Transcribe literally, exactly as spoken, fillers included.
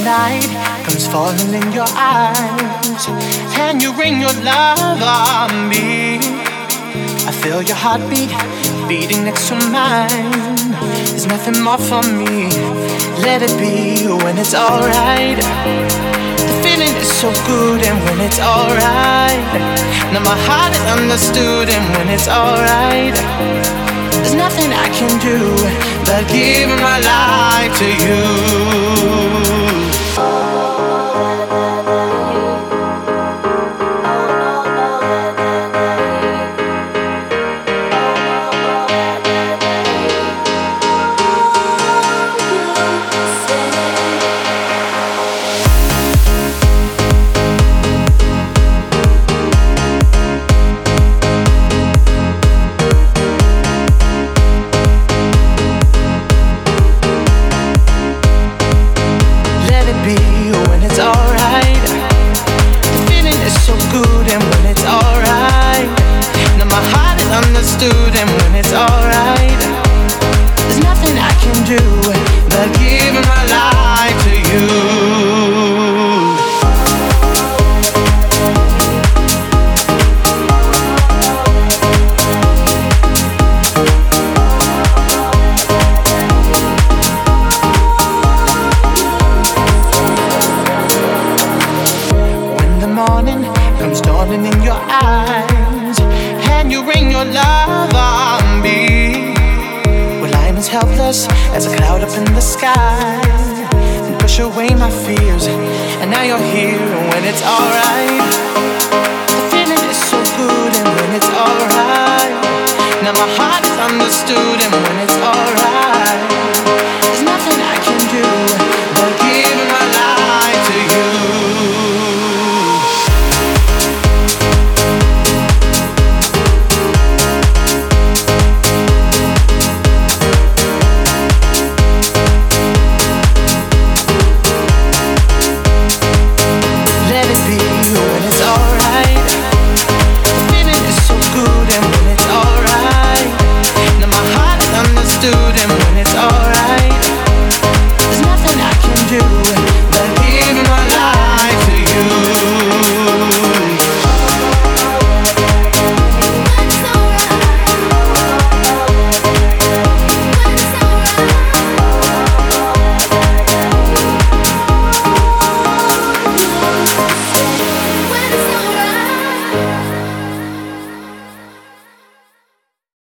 night comes falling in your eyes, and you ring your love on me. I feel your heartbeat beating next to mine. There's nothing more for me. Let it be when it's alright. The feeling is so good, and when it's alright. Now my heart is understood, and when it's alright. There's nothing I can do but give my life to you. And when it's alright, there's nothing I can do but give my life to you. When the morning comes dawning in your eyes, and you ring your love on me, well, I'm as helpless as a cloud up in the sky, and push away my fears, and now you're here when it's alright.